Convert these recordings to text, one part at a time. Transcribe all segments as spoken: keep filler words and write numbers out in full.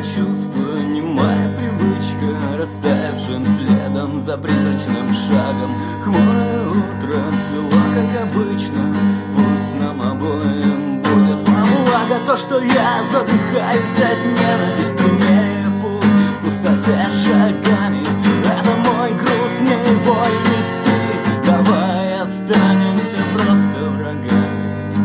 чувство, не моя привычка, растаявшим следом за призрачным шагом. Хмурое утро цвело, как обычно, пусть нам обоим будет во благо. То, что я задыхаюсь от ненависти, имея путь в пустоте шагами, это мой груз, мне его нести. Давай останемся просто врагами.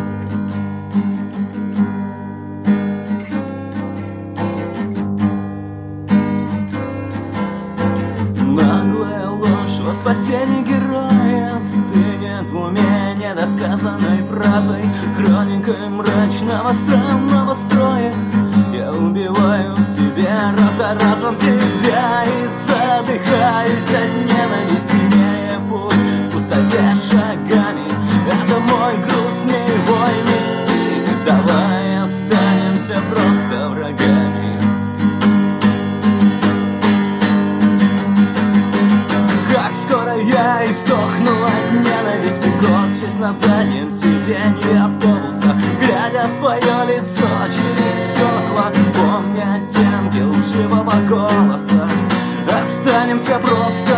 Наглая ложь во спасении героя стынет в уме недосказанной фразой, хроникой мрачного странного строя. Я убиваю в себе раз за разом тебя и задыхаюсь от ненависти, имея путь в пустоте шагами. Это мой груз, мне его нести. Давай останемся просто врагами. Как скоро я издохну от ненависти, горчась на заднем сиденье автобуса, глядя в твое лицо через стекла, помня оттенки лживого голоса. Останемся просто